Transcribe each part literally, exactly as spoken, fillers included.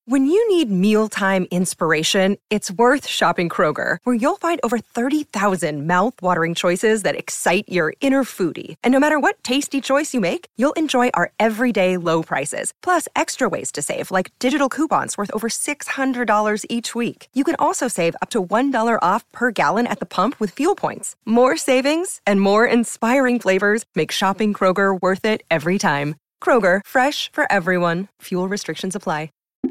When you need mealtime inspiration, it's worth shopping Kroger, where you'll find over thirty thousand mouth-watering choices that excite your inner foodie. And no matter what tasty choice you make, you'll enjoy our everyday low prices, plus extra ways to save, like digital coupons worth over six hundred dollars each week. You can also save up to one dollar off per gallon at the pump with fuel points. More savings and more inspiring flavors make shopping Kroger worth it every time. Kroger, fresh for everyone. Fuel restrictions apply.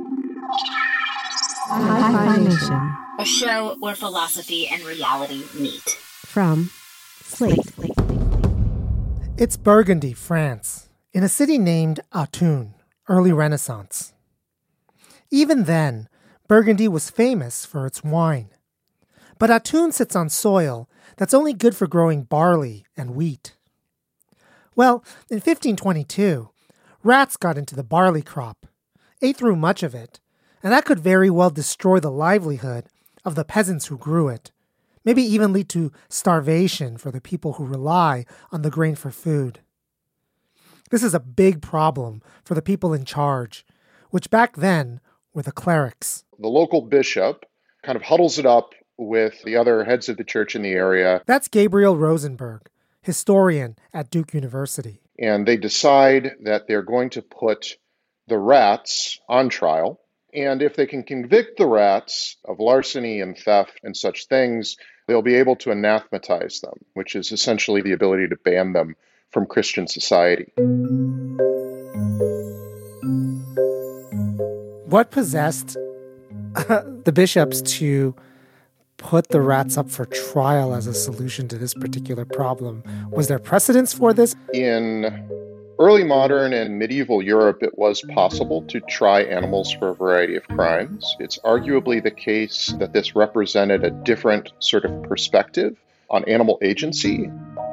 Hi-Fi Nation, a show where philosophy and reality meet. From Slate. It's Burgundy, France, in a city named Autun, early Renaissance. Even then, Burgundy was famous for its wine. But Autun sits on soil that's only good for growing barley and wheat. Well, in fifteen twenty-two, rats got into the barley crop, ate through much of it, and that could very well destroy the livelihood of the peasants who grew it, maybe even lead to starvation for the people who rely on the grain for food. This is a big problem for the people in charge, which back then were the clerics. The local bishop kind of huddles it up with the other heads of the church in the area. That's Gabriel Rosenberg, historian at Duke University. And they decide that they're going to put the rats on trial. And if they can convict the rats of larceny and theft and such things, they'll be able to anathematize them, which is essentially the ability to ban them from Christian society. What possessed the bishops to put the rats up for trial as a solution to this particular problem? Was there precedence for this? In early modern and medieval Europe, it was possible to try animals for a variety of crimes. It's arguably the case that this represented a different sort of perspective on animal agency.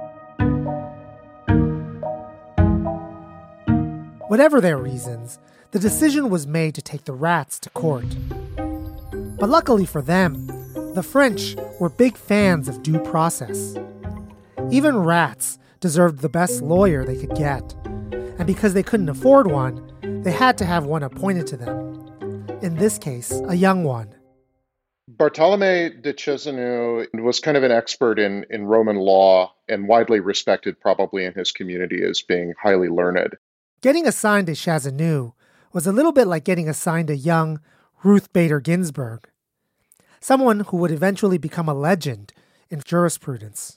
Whatever their reasons, the decision was made to take the rats to court. But luckily for them, the French were big fans of due process. Even rats deserved the best lawyer they could get. And because they couldn't afford one, they had to have one appointed to them. In this case, a young one. Bartolomé de Chasseneux was kind of an expert in, in Roman law and widely respected probably in his community as being highly learned. Getting assigned to Chasseneux was a little bit like getting assigned a young Ruth Bader Ginsburg, someone who would eventually become a legend in jurisprudence.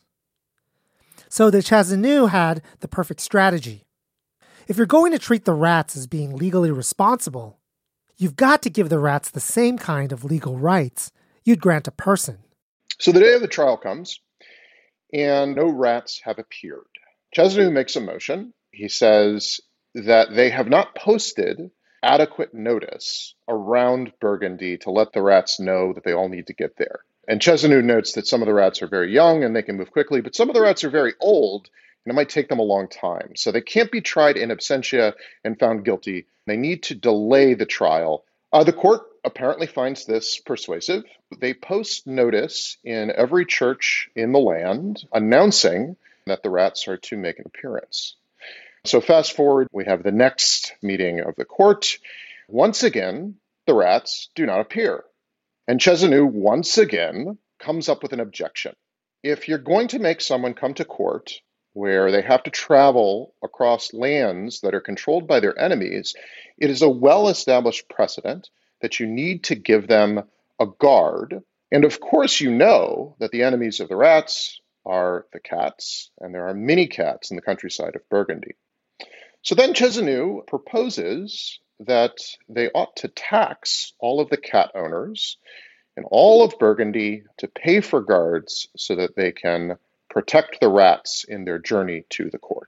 So de Chasseneux had the perfect strategy. If you're going to treat the rats as being legally responsible, you've got to give the rats the same kind of legal rights you'd grant a person. So the day of the trial comes, and no rats have appeared. Chasseneux makes a motion. He says that they have not posted adequate notice around Burgundy to let the rats know that they all need to get there. And Chasseneux notes that some of the rats are very young and they can move quickly, but some of the rats are very old and it might take them a long time. So they can't be tried in absentia and found guilty. They need to delay the trial. Uh, the court apparently finds this persuasive. They post notice in every church in the land announcing that the rats are to make an appearance. So fast forward, we have the next meeting of the court. Once again, the rats do not appear. And Chasseneux once again comes up with an objection. If you're going to make someone come to court where they have to travel across lands that are controlled by their enemies, it is a well-established precedent that you need to give them a guard. And of course, you know that the enemies of the rats are the cats, and there are many cats in the countryside of Burgundy. So then Chasseneux proposes that they ought to tax all of the cat owners in all of Burgundy to pay for guards so that they can protect the rats in their journey to the court.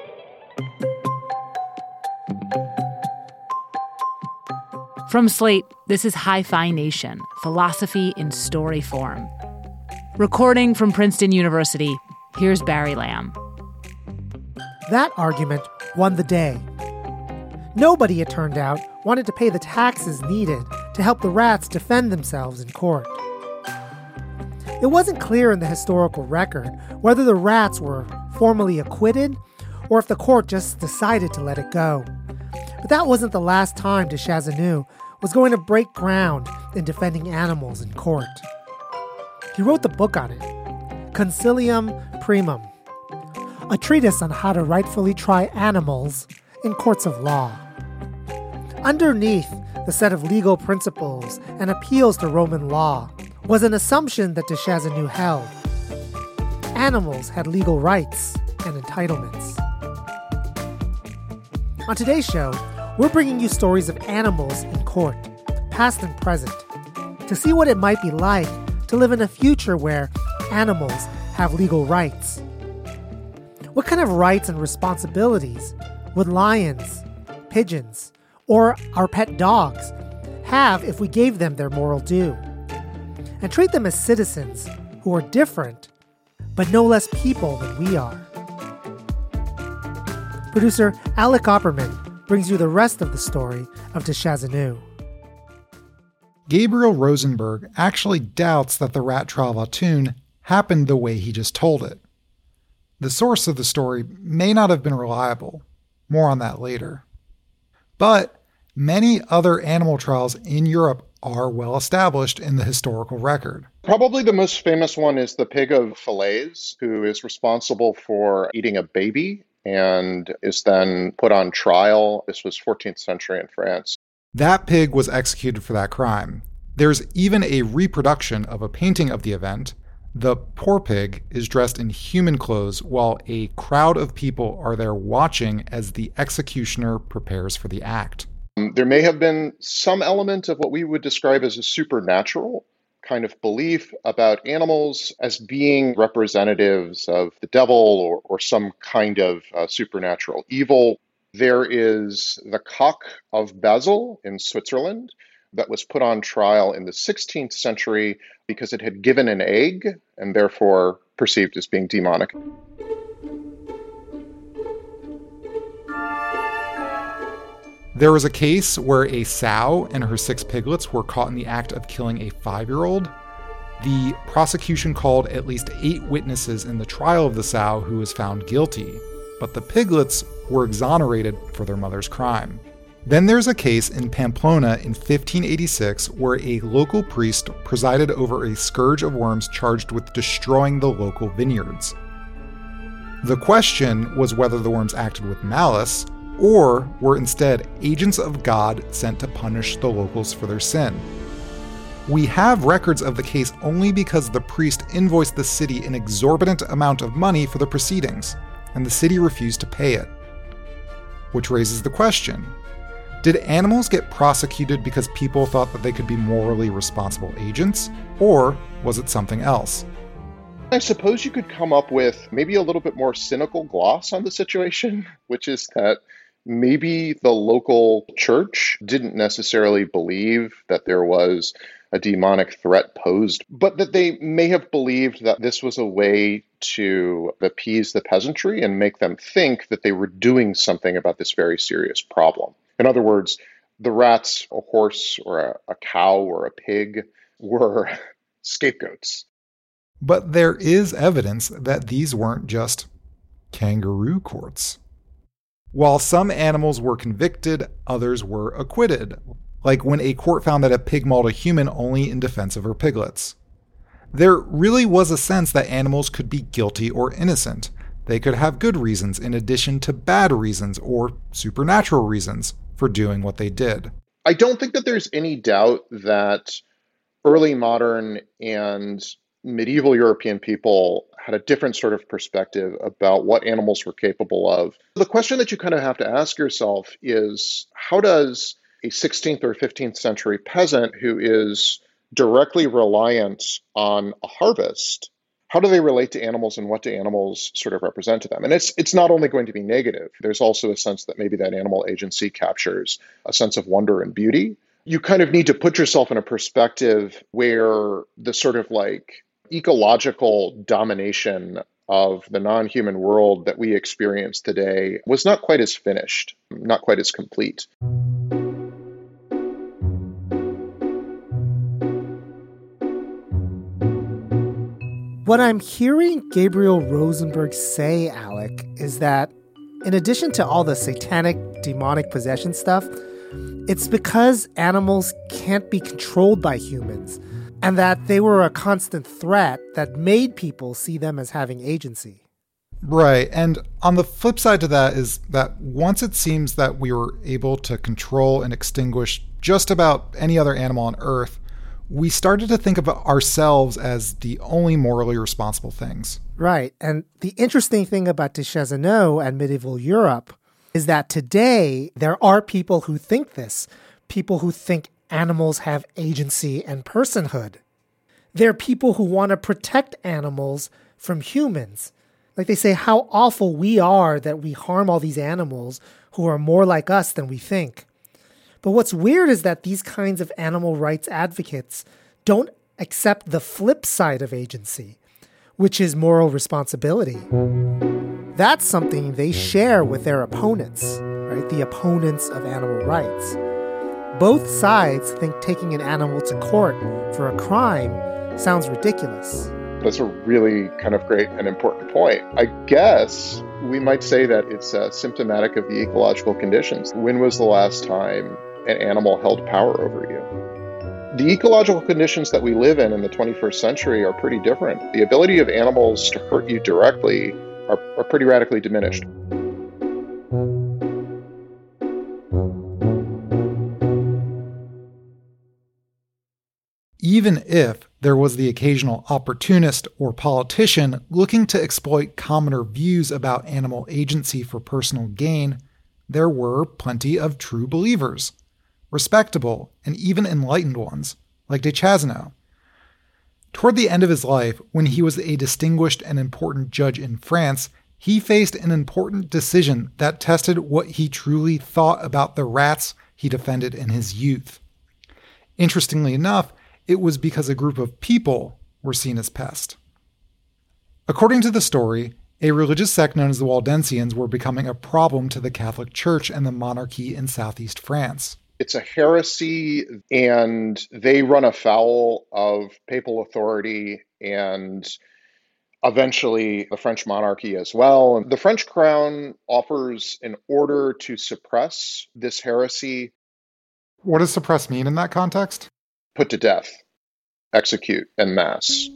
From Slate, this is Hi-Fi Nation, philosophy in story form. Recording from Princeton University, here's Barry Lamb. That argument won the day. Nobody, it turned out, wanted to pay the taxes needed to help the rats defend themselves in court. It wasn't clear in the historical record whether the rats were formally acquitted or if the court just decided to let it go. But that wasn't the last time de Chasseneux was going to break ground in defending animals in court. He wrote the book on it, Concilium Primum, a treatise on how to rightfully try animals in courts of law. Underneath the set of legal principles and appeals to Roman law was an assumption that de Chazannu held. Animals had legal rights and entitlements. On today's show, we're bringing you stories of animals in court, past and present, to see what it might be like to live in a future where animals have legal rights. What kind of rights and responsibilities would lions, pigeons, or our pet dogs have if we gave them their moral due? And treat them as citizens who are different, but no less people than we are. Producer Alec Opperman brings you the rest of the story of de Chazannu. Gabriel Rosenberg actually doubts that the rat trial of Autun happened the way he just told it. The source of the story may not have been reliable. More on that later. But many other animal trials in Europe are well established in the historical record. Probably the most famous one is the pig of Falaise, who is responsible for eating a baby and is then put on trial. This was fourteenth century in France. That pig was executed for that crime. There's even a reproduction of a painting of the event. The poor pig is dressed in human clothes while a crowd of people are there watching as the executioner prepares for the act. Um, there may have been some element of what we would describe as a supernatural kind of belief about animals as being representatives of the devil or, or some kind of uh, supernatural evil. There is the cock of Basel in Switzerland that was put on trial in the sixteenth century because it had given an egg and therefore perceived as being demonic. There was a case where a sow and her six piglets were caught in the act of killing a five-year-old. The prosecution called at least eight witnesses in the trial of the sow who was found guilty, but the piglets were exonerated for their mother's crime. Then there's a case in Pamplona in fifteen eighty-six where a local priest presided over a scourge of worms charged with destroying the local vineyards. The question was whether the worms acted with malice or were instead agents of God sent to punish the locals for their sin. We have records of the case only because the priest invoiced the city an exorbitant amount of money for the proceedings, and the city refused to pay it. Which raises the question, did animals get prosecuted because people thought that they could be morally responsible agents, or was it something else? I suppose you could come up with maybe a little bit more cynical gloss on the situation, which is that maybe the local church didn't necessarily believe that there was a demonic threat posed, but that they may have believed that this was a way to appease the peasantry and make them think that they were doing something about this very serious problem. In other words, the rats, a horse, or a, a cow, or a pig were scapegoats. But there is evidence that these weren't just kangaroo courts. While some animals were convicted, others were acquitted, like when a court found that a pig mauled a human only in defense of her piglets. There really was a sense that animals could be guilty or innocent. They could have good reasons in addition to bad reasons or supernatural reasons for doing what they did. I don't think that there's any doubt that early modern and medieval European people had a different sort of perspective about what animals were capable of. The question that you kind of have to ask yourself is, how does a sixteenth or fifteenth century peasant who is directly reliant on a harvest, how do they relate to animals and what do animals sort of represent to them? And it's it's not only going to be negative. There's also a sense that maybe that animal agency captures a sense of wonder and beauty. You kind of need to put yourself in a perspective where the sort of like ecological domination of the non-human world that we experience today was not quite as finished, not quite as complete. What I'm hearing Gabriel Rosenberg say, Alec, is that in addition to all the satanic, demonic possession stuff, It's because animals can't be controlled by humans, and that they were a constant threat that made people see them as having agency. Right. And on the flip side to that is that once it seems that we were able to control and extinguish just about any other animal on Earth, we started to think of ourselves as the only morally responsible things. Right. And the interesting thing about de Chasseneux and medieval Europe is that today there are people who think this, people who think animals have agency and personhood. There are people who want to protect animals from humans. Like they say how awful we are that we harm all these animals who are more like us than we think. But what's weird is that these kinds of animal rights advocates don't accept the flip side of agency, which is moral responsibility. That's something they share with their opponents, right? The opponents of animal rights. Both sides think taking an animal to court for a crime sounds ridiculous. That's a really kind of great and important point. I guess we might say that it's uh, symptomatic of the ecological conditions. When was the last time an animal held power over you? The ecological conditions that we live in in the twenty-first century are pretty different. The ability of animals to hurt you directly are, are pretty radically diminished. Even if there was the occasional opportunist or politician looking to exploit commoner views about animal agency for personal gain, there were plenty of true believers, respectable and even enlightened ones, like de Chasseneux. Toward the end of his life, when he was a distinguished and important judge in France, he faced an important decision that tested what he truly thought about the rats he defended in his youth. Interestingly enough, it was because a group of people were seen as pests. According to the story, a religious sect known as the Waldensians were becoming a problem to the Catholic Church and the monarchy in southeast France. It's a heresy, and they run afoul of papal authority and eventually the French monarchy as well. The French crown offers an order to suppress this heresy. What does suppress mean in that context? Put to death, execute en masse.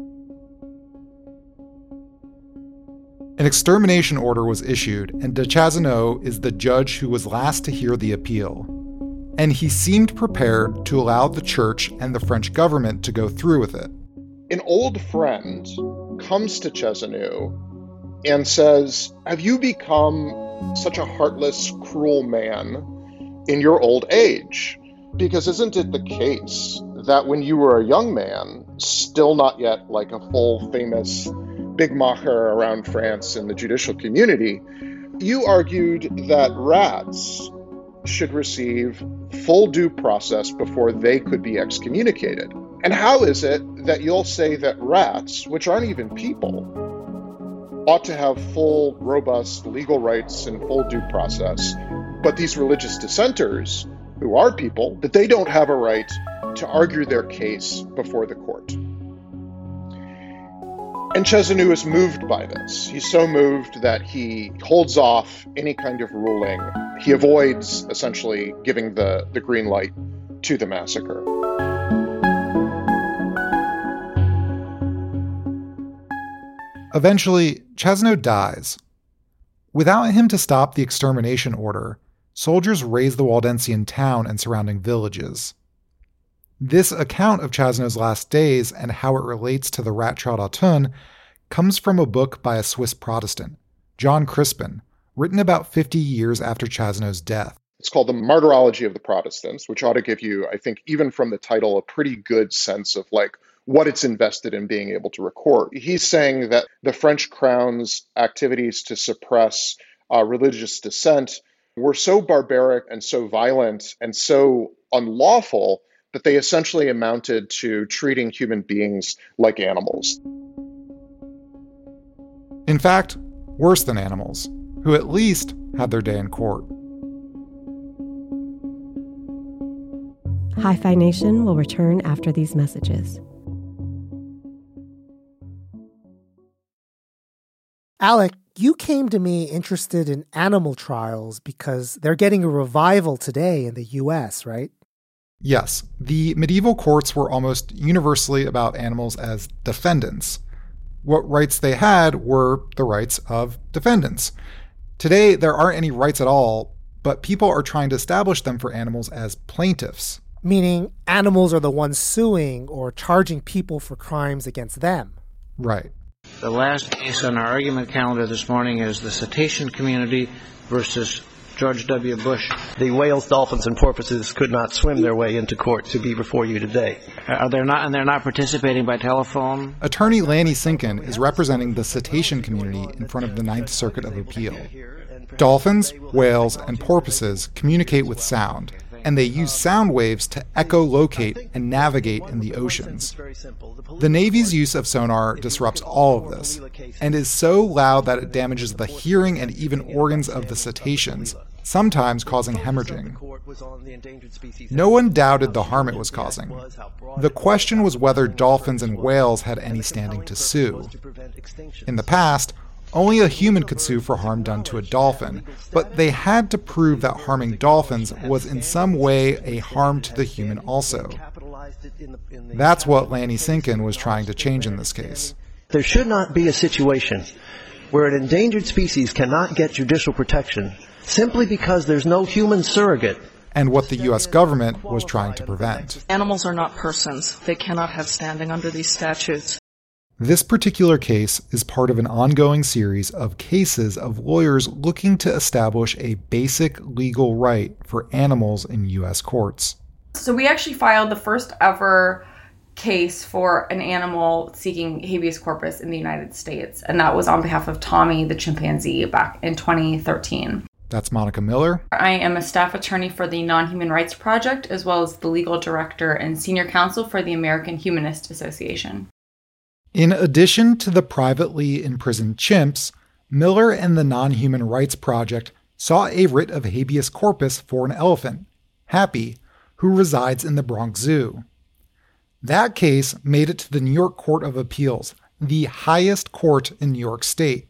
An extermination order was issued, and de Chasseneux is the judge who was last to hear the appeal. And he seemed prepared to allow the church and the French government to go through with it. An old friend comes to Chasseneux and says, "Have you become such a heartless, cruel man in your old age? Because isn't it the case that when you were a young man, still not yet like a full famous bigmacher around France in the judicial community, you argued that rats should receive full due process before they could be excommunicated? And how is it that you'll say that rats, which aren't even people, ought to have full, robust legal rights and full due process, but these religious dissenters, who are people, that they don't have a right to argue their case before the court?" And Chasseneux is moved by this. He's so moved that he holds off any kind of ruling. He avoids essentially giving the, the green light to the massacre. Eventually, Chasseneux dies. Without him to stop the extermination order, soldiers razed the Waldensian town and surrounding villages. This account of Chasseneux's last days and how it relates to the rat trial d'Autun comes from a book by a Swiss Protestant, John Crispin, written about fifty years after Chasseneux's death. It's called The Martyrology of the Protestants, which ought to give you, I think, even from the title, a pretty good sense of like what it's invested in being able to record. He's saying that the French crown's activities to suppress uh, religious dissent were so barbaric and so violent and so unlawful that they essentially amounted to treating human beings like animals. In fact, worse than animals, who at least had their day in court. Hi-Fi Nation will return after these messages. Alec, you came to me interested in animal trials because they're getting a revival today in the U S, right? Yes, the medieval courts were almost universally about animals as defendants. What rights they had were the rights of defendants. Today, there aren't any rights at all, but people are trying to establish them for animals as plaintiffs. Meaning animals are the ones suing or charging people for crimes against them. Right. The last case on our argument calendar this morning is the cetacean community versus George W. Bush. The whales, dolphins, and porpoises could not swim their way into court to be before you today. Are they not, and they're not participating by telephone? Attorney Lanny Sinkin is representing the cetacean community in front of the Ninth Circuit of Appeal. Dolphins, whales, and porpoises communicate with sound, and they use sound waves to echolocate and navigate in the oceans. The Navy's use of sonar disrupts all of this, and is so loud that it damages the hearing and even organs of the cetaceans, sometimes causing hemorrhaging. No one doubted the harm it was causing. The question was whether dolphins and whales had any standing to sue. In the past, only a human could sue for harm done to a dolphin, but they had to prove that harming dolphins was in some way a harm to the human also. That's what Lanny Sinkin was trying to change in this case. There should not be a situation where an endangered species cannot get judicial protection simply because there's no human surrogate. And what the U S government was trying to prevent. Animals are not persons. They cannot have standing under these statutes. This particular case is part of an ongoing series of cases of lawyers looking to establish a basic legal right for animals in U S courts. So we actually filed the first ever case for an animal seeking habeas corpus in the United States, and that was on behalf of Tommy the chimpanzee back in twenty thirteen. That's Monica Miller. I am a staff attorney for the Non-Human Rights Project, as well as the legal director and senior counsel for the American Humanist Association. In addition to the privately imprisoned chimps, Miller and the Non-Human Rights Project saw a writ of habeas corpus for an elephant, Happy, who resides in the Bronx Zoo. That case made it to the New York Court of Appeals, the highest court in New York State.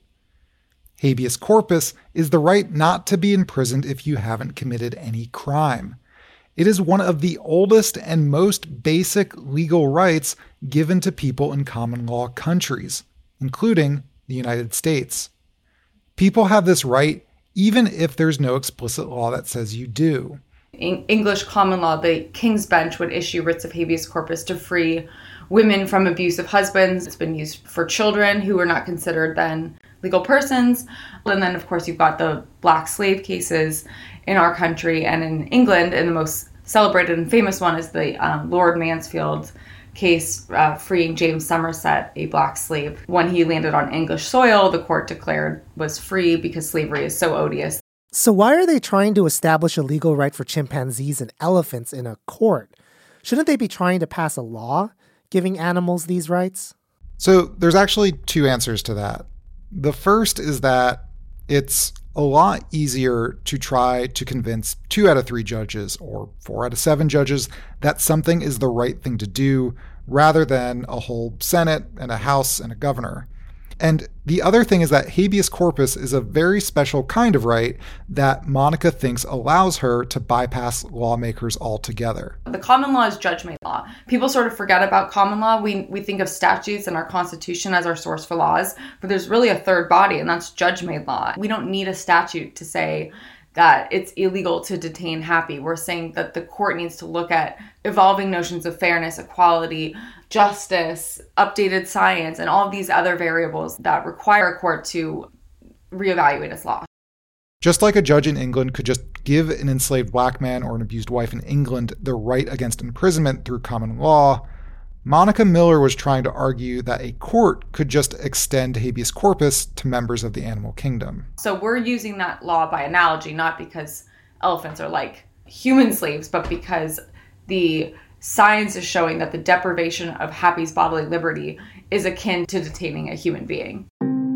Habeas corpus is the right not to be imprisoned if you haven't committed any crime. It is one of the oldest and most basic legal rights given to people in common law countries, including the United States. People have this right even if there's no explicit law that says you do. In English common law, the King's Bench would issue writs of habeas corpus to free women from abusive husbands. It's been used for children who were not considered then legal persons. And then, of course, you've got the black slave cases in our country and in England, and the most celebrated and famous one is the um, Lord Mansfield case uh, freeing James Somerset, a black slave. When he landed on English soil, the court declared was free because slavery is so odious. So why are they trying to establish a legal right for chimpanzees and elephants in a court? Shouldn't they be trying to pass a law giving animals these rights? So there's actually two answers to that. The first is that it's a lot easier to try to convince two out of three judges or four out of seven judges that something is the right thing to do rather than a whole Senate and a House and a governor. And the other thing is that habeas corpus is a very special kind of right that Monica thinks allows her to bypass lawmakers altogether. The common law is judge-made law. People sort of forget about common law. We we think of statutes and our Constitution as our source for laws, but there's really a third body, and that's judge-made law. We don't need a statute to say that it's illegal to detain Happy. We're saying that the court needs to look at evolving notions of fairness, equality, justice, updated science, and all of these other variables that require a court to reevaluate its law. Just like a judge in England could just give an enslaved black man or an abused wife in England the right against imprisonment through common law, Monica Miller was trying to argue that a court could just extend habeas corpus to members of the animal kingdom. So we're using that law by analogy, not because elephants are like human slaves, but because the science is showing that the deprivation of Happy's bodily liberty is akin to detaining a human being.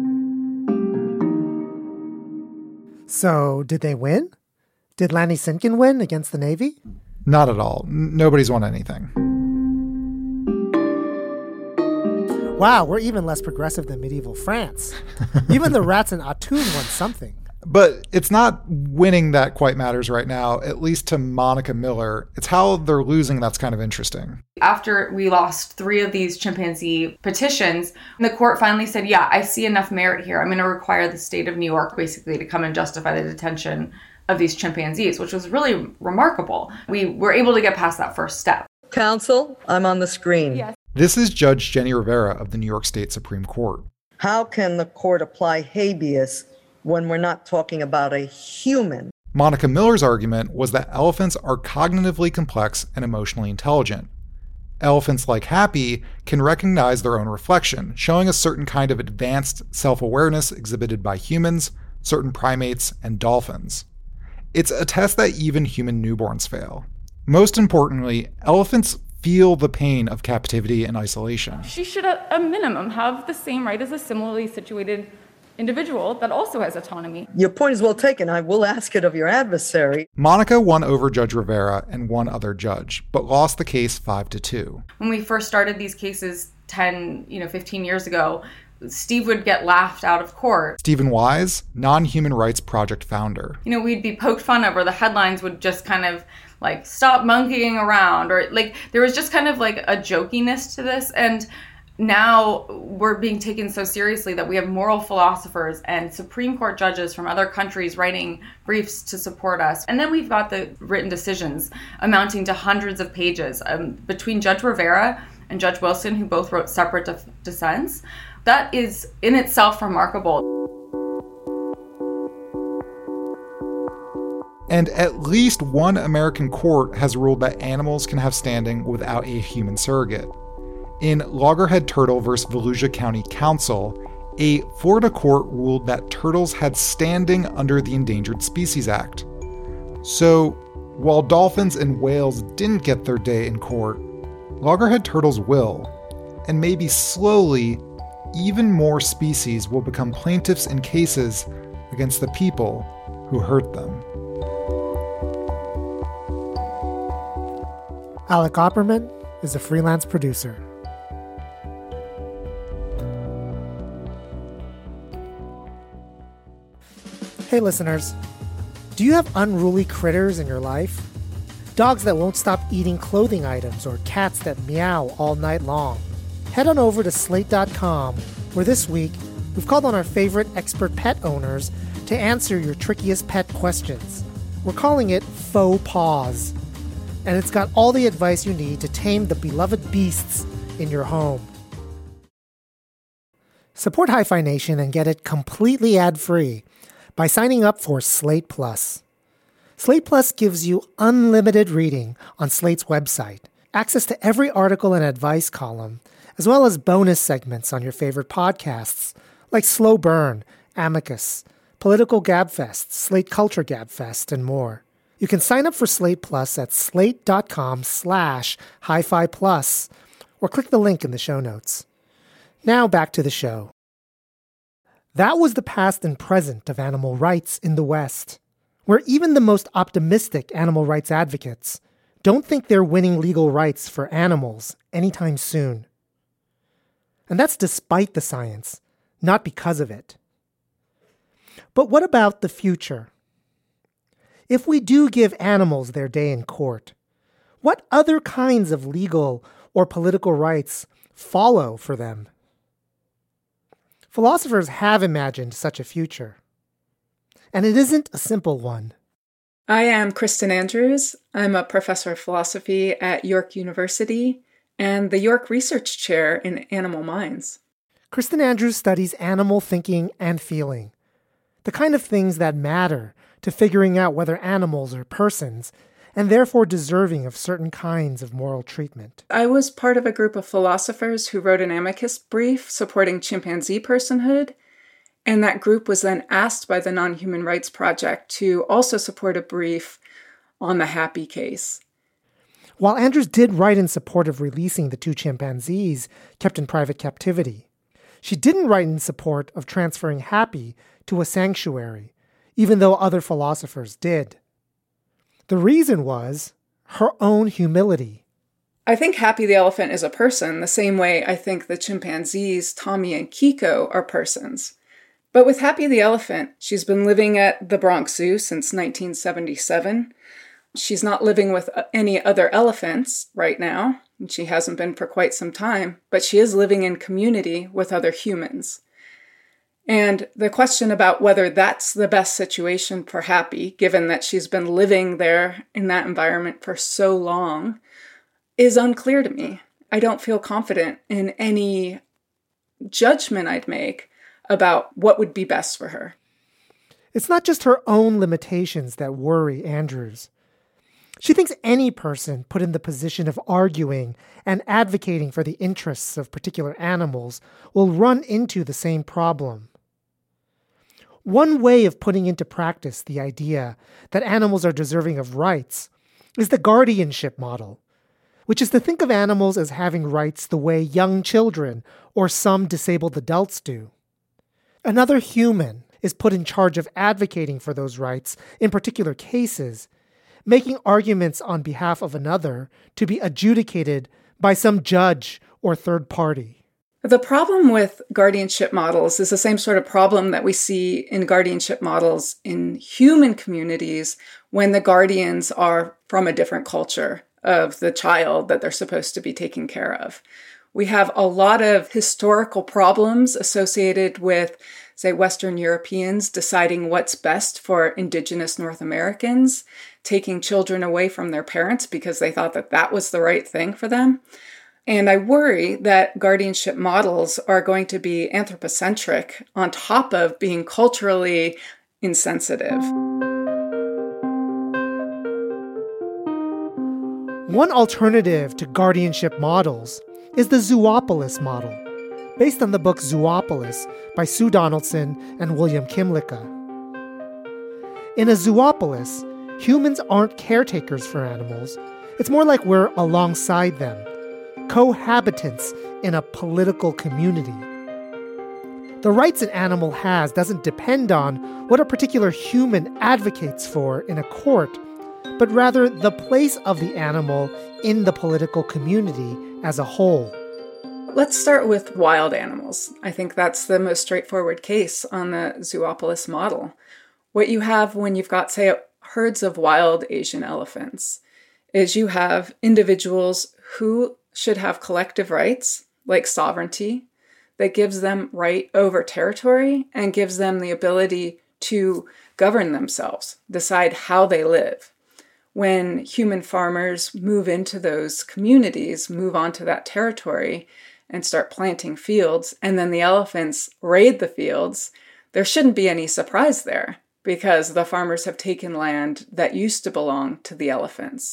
So, did they win? Did Lanny Sinkin win against the Navy? Not at all. N- nobody's won anything. Wow, we're even less progressive than medieval France. Even the rats in Autun won something. But it's not winning that quite matters right now, at least to Monica Miller. It's how they're losing that's kind of interesting. After we lost three of these chimpanzee petitions, the court finally said, yeah, I see enough merit here. I'm going to require the state of New York basically to come and justify the detention of these chimpanzees, which was really remarkable. We were able to get past that first step. Counsel, I'm on the screen. Yes. This is Judge Jenny Rivera of the New York State Supreme Court. How can the court apply habeas when we're not talking about a human? Monica Miller's argument was that elephants are cognitively complex and emotionally intelligent. Elephants, like Happy, can recognize their own reflection, showing a certain kind of advanced self-awareness exhibited by humans, certain primates, and dolphins. It's a test that even human newborns fail. Most importantly, elephants feel the pain of captivity and isolation. She should, at a minimum, have the same right as a similarly situated individual that also has autonomy. Your point is well taken. I will ask it of your adversary. Monica won over Judge Rivera and one other judge, but lost the case five to two. When we first started these cases ten, you know, fifteen years ago, Steve would get laughed out of court. Stephen Wise, Non-Human Rights Project founder. You know, we'd be poked fun of, or the headlines would just kind of like, stop monkeying around, or like, there was just kind of like a jokiness to this. And now we're being taken so seriously that we have moral philosophers and Supreme Court judges from other countries writing briefs to support us. And then we've got the written decisions amounting to hundreds of pages um, between Judge Rivera and Judge Wilson, who both wrote separate def- dissents. That is in itself remarkable. And at least one American court has ruled that animals can have standing without a human surrogate. In Loggerhead Turtle versus Volusia County Council, a Florida court ruled that turtles had standing under the Endangered Species Act. So, while dolphins and whales didn't get their day in court, loggerhead turtles will, and maybe slowly, even more species will become plaintiffs in cases against the people who hurt them. Alec Opperman is a freelance producer. Hey listeners, do you have unruly critters in your life? Dogs that won't stop eating clothing items or cats that meow all night long? Head on over to slate dot com, where this week we've called on our favorite expert pet owners to answer your trickiest pet questions. We're calling it Faux Paws, and it's got all the advice you need to tame the beloved beasts in your home. Support Hi-Fi Nation and get it completely ad-free by signing up for Slate Plus. Slate Plus gives you unlimited reading on Slate's website, access to every article and advice column, as well as bonus segments on your favorite podcasts, like Slow Burn, Amicus, Political Gabfest, Slate Culture Gabfest, and more. You can sign up for Slate Plus at slate.com slash hi-fi plus, or click the link in the show notes. Now back to the show. That was the past and present of animal rights in the West, where even the most optimistic animal rights advocates don't think they're winning legal rights for animals anytime soon. And that's despite the science, not because of it. But what about the future? If we do give animals their day in court, what other kinds of legal or political rights follow for them? Philosophers have imagined such a future, and it isn't a simple one. I am Kristen Andrews. I'm a professor of philosophy at York University and the York Research Chair in Animal Minds. Kristen Andrews studies animal thinking and feeling, the kind of things that matter to figuring out whether animals are persons and therefore deserving of certain kinds of moral treatment. I was part of a group of philosophers who wrote an amicus brief supporting chimpanzee personhood, and that group was then asked by the Non-Human Rights Project to also support a brief on the Happy case. While Andrews did write in support of releasing the two chimpanzees kept in private captivity, she didn't write in support of transferring Happy to a sanctuary, even though other philosophers did. The reason was her own humility. I think Happy the elephant is a person, the same way I think the chimpanzees Tommy and Kiko are persons. But with Happy the elephant, she's been living at the Bronx Zoo since nineteen seventy-seven. She's not living with any other elephants right now, and she hasn't been for quite some time, but she is living in community with other humans. And the question about whether that's the best situation for Happy, given that she's been living there in that environment for so long, is unclear to me. I don't feel confident in any judgment I'd make about what would be best for her. It's not just her own limitations that worry Andrews. She thinks any person put in the position of arguing and advocating for the interests of particular animals will run into the same problem. One way of putting into practice the idea that animals are deserving of rights is the guardianship model, which is to think of animals as having rights the way young children or some disabled adults do. Another human is put in charge of advocating for those rights in particular cases, making arguments on behalf of another to be adjudicated by some judge or third party. The problem with guardianship models is the same sort of problem that we see in guardianship models in human communities when the guardians are from a different culture of the child that they're supposed to be taking care of. We have a lot of historical problems associated with, say, Western Europeans deciding what's best for indigenous North Americans, taking children away from their parents because they thought that that was the right thing for them. And I worry that guardianship models are going to be anthropocentric on top of being culturally insensitive. One alternative to guardianship models is the Zoopolis model, based on the book Zoopolis by Sue Donaldson and William Kymlicka. In a zoopolis, humans aren't caretakers for animals. It's more like we're alongside them, cohabitants in a political community. The rights an animal has doesn't depend on what a particular human advocates for in a court, but rather the place of the animal in the political community as a whole. Let's start with wild animals. I think that's the most straightforward case on the Zoopolis model. What you have when you've got, say, herds of wild Asian elephants is you have individuals who should have collective rights, like sovereignty, that gives them right over territory and gives them the ability to govern themselves, decide how they live. When human farmers move into those communities, move onto that territory, and start planting fields, and then the elephants raid the fields, there shouldn't be any surprise there, because the farmers have taken land that used to belong to the elephants.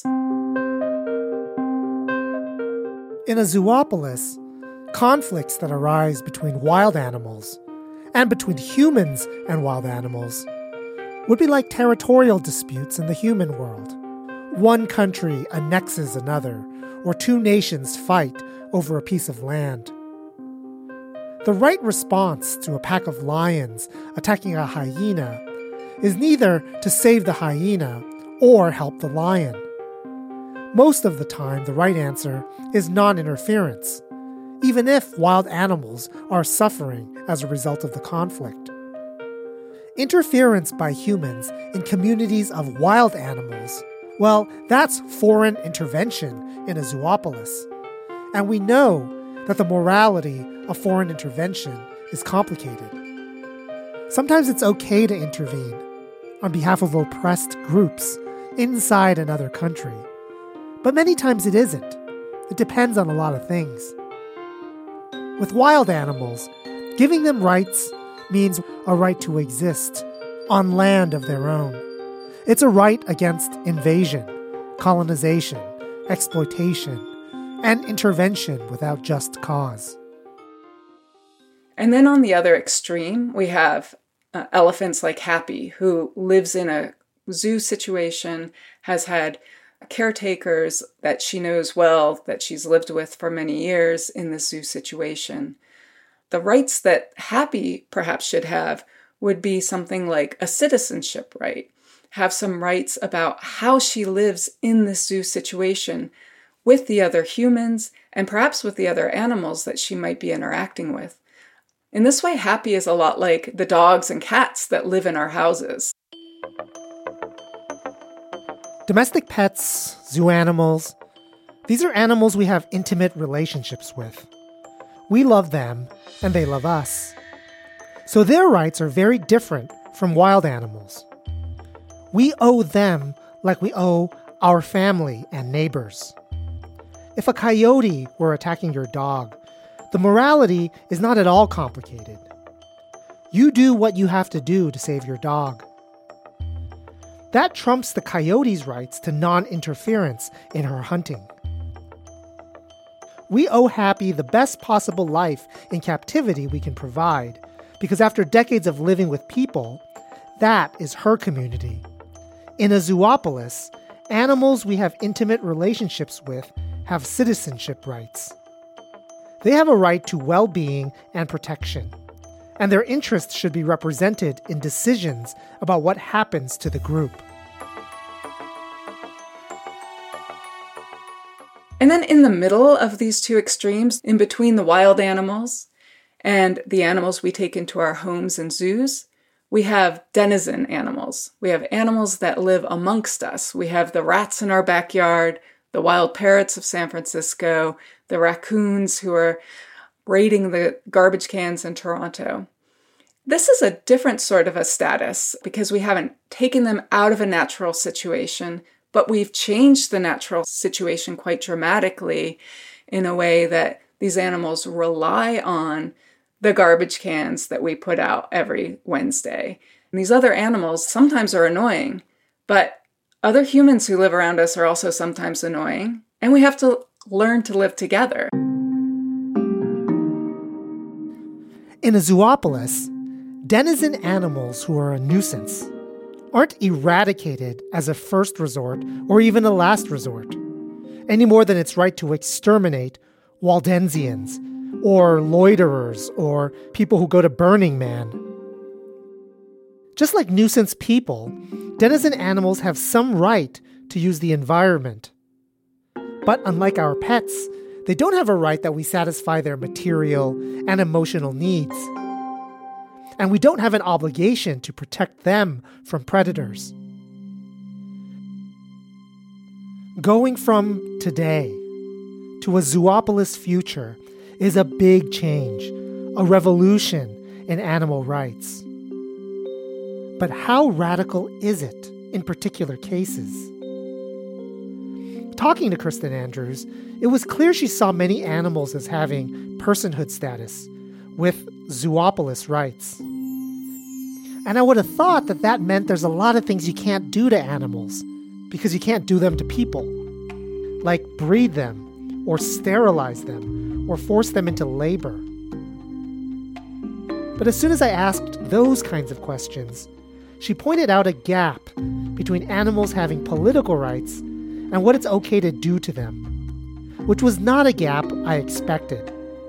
In a zoopolis, conflicts that arise between wild animals and between humans and wild animals would be like territorial disputes in the human world. One country annexes another, or two nations fight over a piece of land. The right response to a pack of lions attacking a hyena is neither to save the hyena or help the lion. Most of the time, the right answer is non-interference, even if wild animals are suffering as a result of the conflict. Interference by humans in communities of wild animals, well, that's foreign intervention in a zoopolis. And we know that the morality of foreign intervention is complicated. Sometimes it's okay to intervene on behalf of oppressed groups inside another country. But many times it isn't. It depends on a lot of things. With wild animals, giving them rights means a right to exist on land of their own. It's a right against invasion, colonization, exploitation, and intervention without just cause. And then on the other extreme, we have uh, elephants like Happy, who lives in a zoo situation, has had caretakers that she knows well, that she's lived with for many years in the zoo situation. The rights that Happy perhaps should have would be something like a citizenship right, have some rights about how she lives in the zoo situation, with the other humans and perhaps with the other animals that she might be interacting with. In this way, Happy is a lot like the dogs and cats that live in our houses. Domestic pets, zoo animals, these are animals we have intimate relationships with. We love them, and they love us. So their rights are very different from wild animals. We owe them like we owe our family and neighbors. If a coyote were attacking your dog, the morality is not at all complicated. You do what you have to do to save your dog. That trumps the coyote's rights to non-interference in her hunting. We owe Happy the best possible life in captivity we can provide, because after decades of living with people, that is her community. In a zoopolis, animals we have intimate relationships with have citizenship rights. They have a right to well-being and protection, and their interests should be represented in decisions about what happens to the group. And then in the middle of these two extremes, in between the wild animals and the animals we take into our homes and zoos, we have denizen animals. We have animals that live amongst us. We have the rats in our backyard, the wild parrots of San Francisco, the raccoons who are raiding the garbage cans in Toronto. This is a different sort of a status because we haven't taken them out of a natural situation, but we've changed the natural situation quite dramatically in a way that these animals rely on the garbage cans that we put out every Wednesday. And these other animals sometimes are annoying, but other humans who live around us are also sometimes annoying, and we have to learn to live together. In a zoopolis, denizen animals who are a nuisance aren't eradicated as a first resort or even a last resort, any more than it's right to exterminate Waldensians or loiterers or people who go to Burning Man. Just like nuisance people, denizen animals have some right to use the environment. But unlike our pets, they don't have a right that we satisfy their material and emotional needs. And we don't have an obligation to protect them from predators. Going from today to a zoopolis future is a big change, a revolution in animal rights. But how radical is it in particular cases? Talking to Kristen Andrews, it was clear she saw many animals as having personhood status, with zoopolis rights. And I would have thought that that meant there's a lot of things you can't do to animals, because you can't do them to people, like breed them, or sterilize them, or force them into labor. But as soon as I asked those kinds of questions, she pointed out a gap between animals having political rights and what it's okay to do to them, which was not a gap I expected.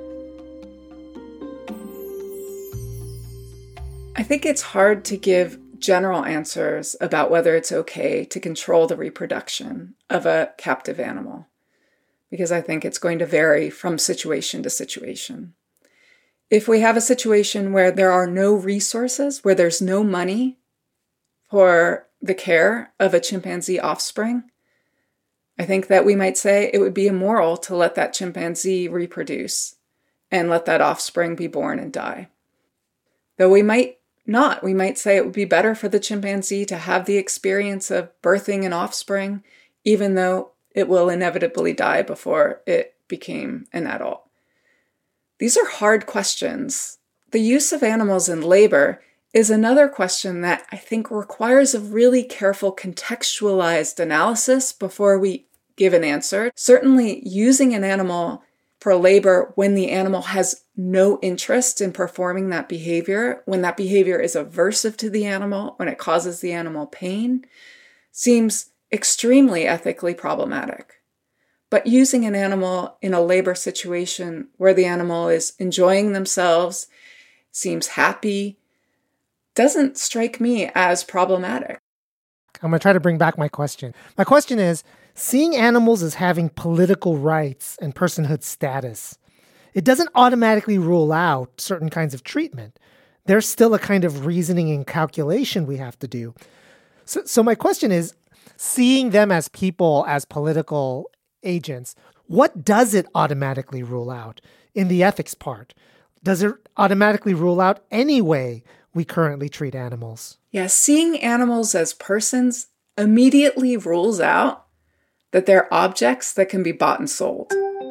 I think it's hard to give general answers about whether it's okay to control the reproduction of a captive animal, because I think it's going to vary from situation to situation. If we have a situation where there are no resources, where there's no money for the care of a chimpanzee offspring, I think that we might say it would be immoral to let that chimpanzee reproduce and let that offspring be born and die. Though we might not. We might say it would be better for the chimpanzee to have the experience of birthing an offspring, even though it will inevitably die before it became an adult. These are hard questions. The use of animals in labor is another question that I think requires a really careful contextualized analysis before we give an answer. Certainly, using an animal for labor when the animal has no interest in performing that behavior, when that behavior is aversive to the animal, when it causes the animal pain, seems extremely ethically problematic. But using an animal in a labor situation where the animal is enjoying themselves, seems happy, doesn't strike me as problematic. I'm going to try to bring back my question. My question is, seeing animals as having political rights and personhood status, it doesn't automatically rule out certain kinds of treatment. There's still a kind of reasoning and calculation we have to do. So, so my question is, seeing them as people, as political agents, what does it automatically rule out in the ethics part? Does it automatically rule out any way we currently treat animals? Yeah, seeing animals as persons immediately rules out that they're objects that can be bought and sold.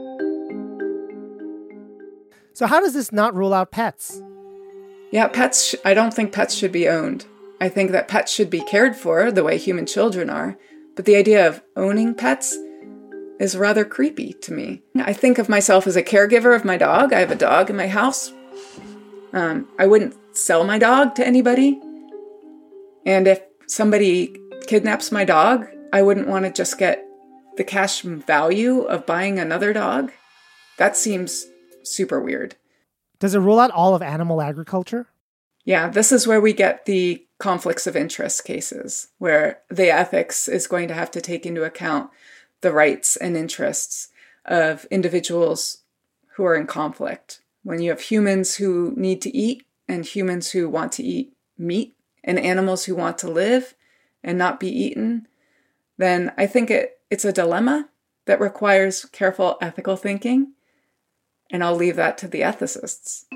So how does this not rule out pets? Yeah, pets, sh- I don't think pets should be owned. I think that pets should be cared for the way human children are. But the idea of owning pets is rather creepy to me. I think of myself as a caregiver of my dog. I have a dog in my house. Um, I wouldn't sell my dog to anybody. And if somebody kidnaps my dog, I wouldn't want to just get the cash value of buying another dog. That seems super weird. Does it rule out all of animal agriculture? Yeah, this is where we get the conflicts of interest cases, where the ethics is going to have to take into account the rights and interests of individuals who are in conflict. When you have humans who need to eat and humans who want to eat meat and animals who want to live and not be eaten, then I think it, it's a dilemma that requires careful ethical thinking. And I'll leave that to the ethicists.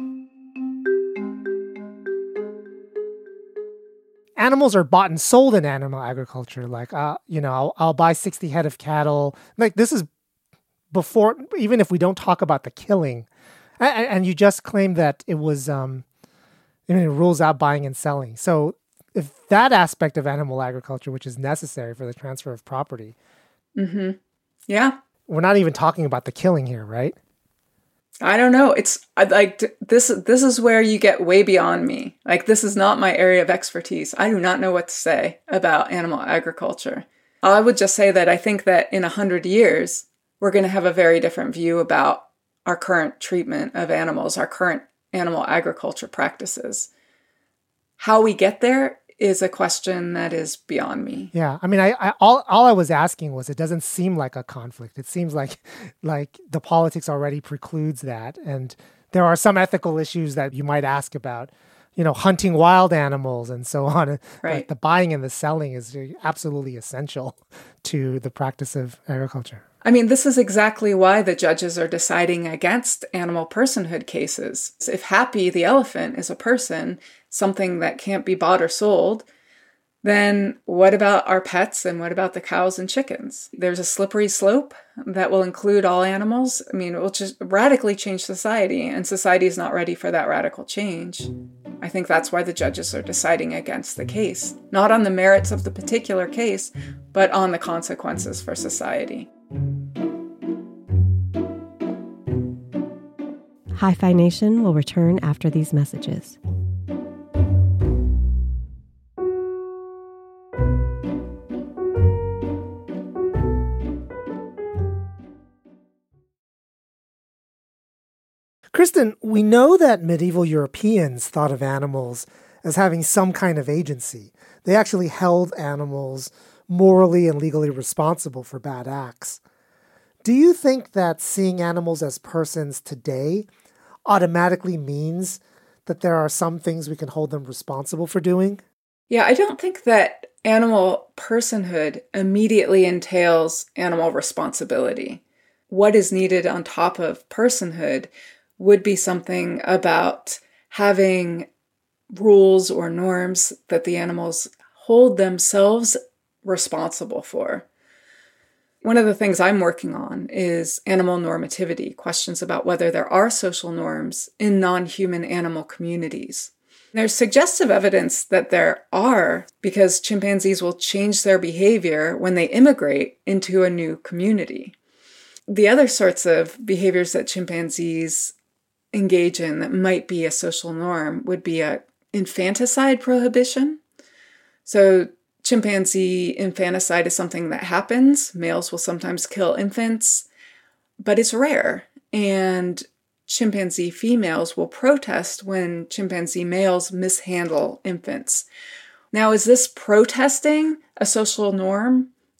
Animals are bought and sold in animal agriculture. Like, uh, you know, I'll, I'll buy sixty head of cattle. Like, this is before, even if we don't talk about the killing. And, and you just claimed that it was, um, I mean, it rules out buying and selling. So if that aspect of animal agriculture, which is necessary for the transfer of property. Mm-hmm. Yeah. We're not even talking about the killing here, right? I don't know. It's like this. This is where you get way beyond me. Like, this is not my area of expertise. I do not know what to say about animal agriculture. I would just say that I think that in a hundred years, we're going to have a very different view about our current treatment of animals, our current animal agriculture practices. How we get there is a question that is beyond me. Yeah, I mean, I, I all all I was asking was, it doesn't seem like a conflict. It seems like like the politics already precludes that, and there are some ethical issues that you might ask about, you know, hunting wild animals and so on. Right. Like the buying and the selling is absolutely essential to the practice of agriculture. I mean, this is exactly why the judges are deciding against animal personhood cases. If Happy the elephant is a person, something that can't be bought or sold, then what about our pets and what about the cows and chickens? There's a slippery slope that will include all animals. I mean, it will just radically change society, and society is not ready for that radical change. I think that's why the judges are deciding against the case, not on the merits of the particular case, but on the consequences for society. Hi-Fi Nation will return after these messages. Kristen, we know that medieval Europeans thought of animals as having some kind of agency. They actually held animals morally and legally responsible for bad acts. Do you think that seeing animals as persons today automatically means that there are some things we can hold them responsible for doing? Yeah, I don't think that animal personhood immediately entails animal responsibility. What is needed on top of personhood would be something about having rules or norms that the animals hold themselves responsible for. One of the things I'm working on is animal normativity, questions about whether there are social norms in non-human animal communities. There's suggestive evidence that there are, because chimpanzees will change their behavior when they immigrate into a new community. The other sorts of behaviors that chimpanzees engage in that might be a social norm would be a infanticide prohibition. So chimpanzee infanticide is something that happens. Males will sometimes kill infants, but it's rare. And chimpanzee females will protest when chimpanzee males mishandle infants. Now, is this protesting a social norm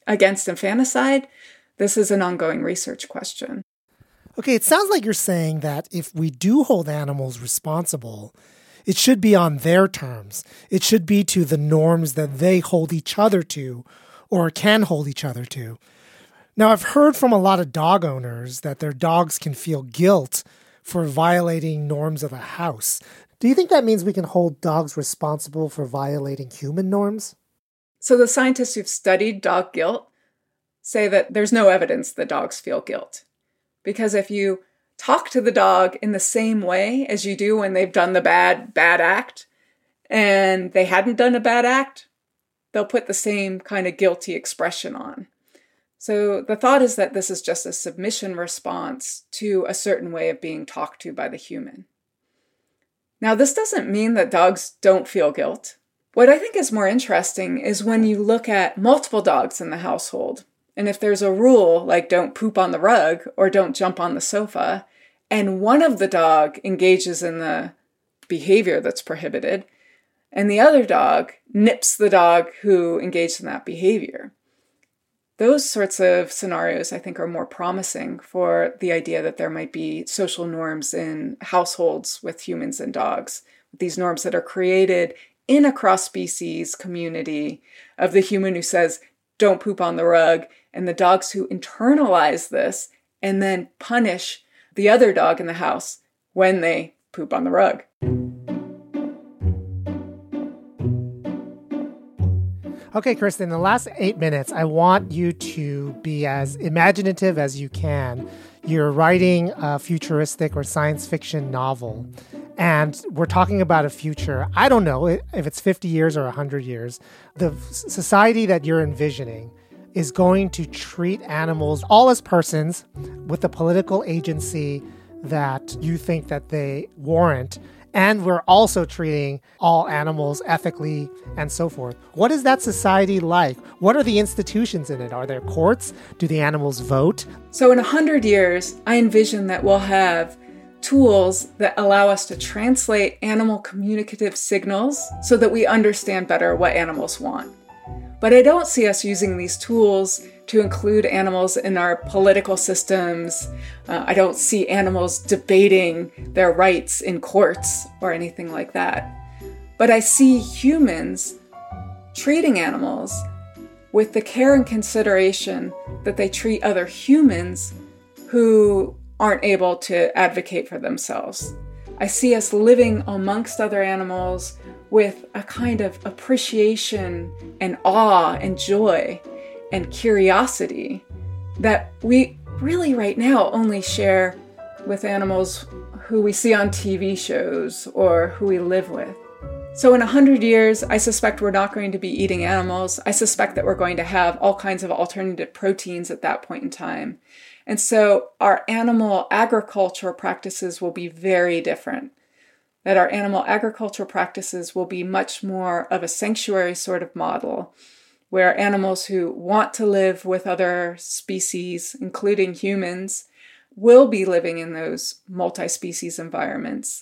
against infanticide, this is an ongoing research question. Okay, it sounds like you're saying that if we do hold animals responsible, it should be on their terms. It should be to the norms that they hold each other to or can hold each other to. Now, I've heard from a lot of dog owners that their dogs can feel guilt for violating norms of the house. Do you think that means we can hold dogs responsible for violating human norms? So the scientists who've studied dog guilt say that there's no evidence that dogs feel guilt. Because if you talk to the dog in the same way as you do when they've done the bad, bad act, and they hadn't done a bad act, they'll put the same kind of guilty expression on. So the thought is that this is just a submission response to a certain way of being talked to by the human. Now, this doesn't mean that dogs don't feel guilt. What I think is more interesting is when you look at multiple dogs in the household, and if there's a rule like don't poop on the rug or don't jump on the sofa, and one of the dog engages in the behavior that's prohibited, and the other dog nips the dog who engaged in that behavior. Those sorts of scenarios, I think, are more promising for the idea that there might be social norms in households with humans and dogs. These norms that are created in a cross-species community of the human who says, don't poop on the rug, and the dogs who internalize this and then punish the other dog in the house when they poop on the rug. Okay, Kristen, in the last eight minutes, I want you to be as imaginative as you can. You're writing a futuristic or science fiction novel, and we're talking about a future. I don't know if it's fifty years or one hundred years. The society that you're envisioning is going to treat animals all as persons with the political agency that you think that they warrant. And we're also treating all animals ethically and so forth. What is that society like? What are the institutions in it? Are there courts? Do the animals vote? So in a hundred years, I envision that we'll have tools that allow us to translate animal communicative signals so that we understand better what animals want. But I don't see us using these tools to include animals in our political systems. Uh, I don't see animals debating their rights in courts or anything like that. But I see humans treating animals with the care and consideration that they treat other humans who aren't able to advocate for themselves. I see us living amongst other animals with a kind of appreciation and awe and joy and curiosity that we really right now only share with animals who we see on T V shows or who we live with. So in a hundred years, I suspect we're not going to be eating animals. I suspect that we're going to have all kinds of alternative proteins at that point in time. And so our animal agriculture practices will be very different. That our animal agriculture practices will be much more of a sanctuary sort of model, where animals who want to live with other species, including humans, will be living in those multi-species environments.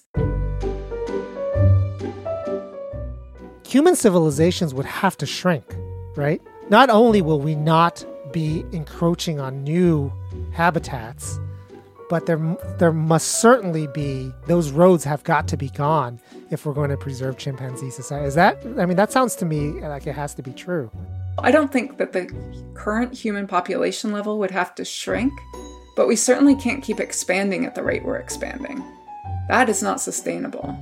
Human civilizations would have to shrink, right? Not only will we not be encroaching on new habitats, but there there must certainly be, those roads have got to be gone if we're going to preserve chimpanzee society. Is that, I mean, that sounds to me like it has to be true. I don't think that the current human population level would have to shrink, but we certainly can't keep expanding at the rate we're expanding. That is not sustainable.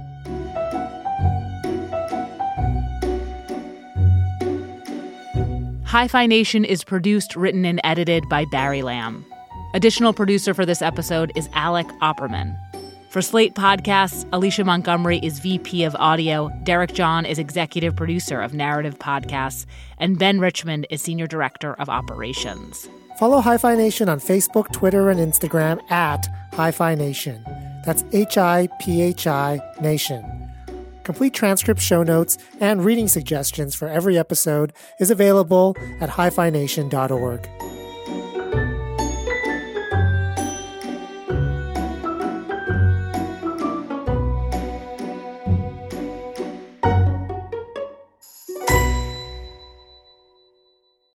Hi-Fi Nation is produced, written, and edited by Barry Lamb. Additional producer for this episode is Alec Opperman. For Slate Podcasts, Alicia Montgomery is V P of Audio, Derek John is Executive Producer of Narrative Podcasts, and Ben Richmond is Senior Director of Operations. Follow Hi-Fi Nation on Facebook, Twitter, and Instagram at Hi-Fi Nation. That's H I P H I Nation. Complete transcript, show notes, and reading suggestions for every episode is available at hi fi nation dot org.